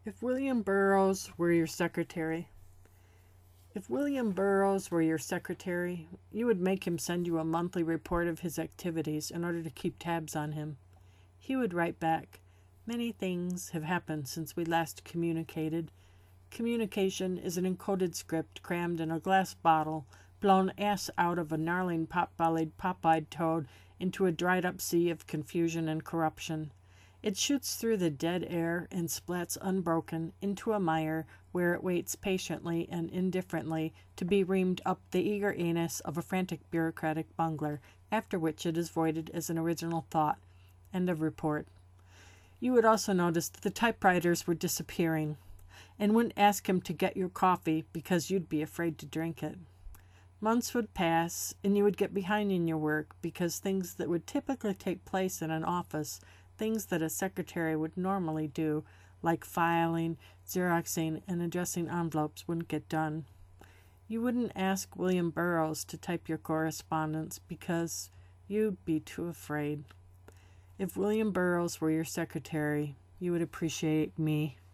If William Burroughs were your secretary. If William Burroughs were your secretary, you would make him send you a monthly report of his activities in order to keep tabs on him. He would write back, "Many things have happened since we last communicated. Communication is an encoded script crammed in a glass bottle, blown ass out of a gnarling pot-bellied, pop-eyed toad into a dried-up sea of confusion and corruption. It shoots through the dead air and splats unbroken into a mire where it waits patiently and indifferently to be reamed up the eager anus of a frantic bureaucratic bungler, after which it is voided as an original thought." End of report. You would also notice that the typewriters were disappearing, and wouldn't ask him to get your coffee because you'd be afraid to drink it. Months would pass, and you would get behind in your work because things that would typically take place in an office, things that a secretary would normally do, like filing, Xeroxing, and addressing envelopes, wouldn't get done. You wouldn't ask William Burroughs to type your correspondence because you'd be too afraid. If William Burroughs were your secretary, you would appreciate me.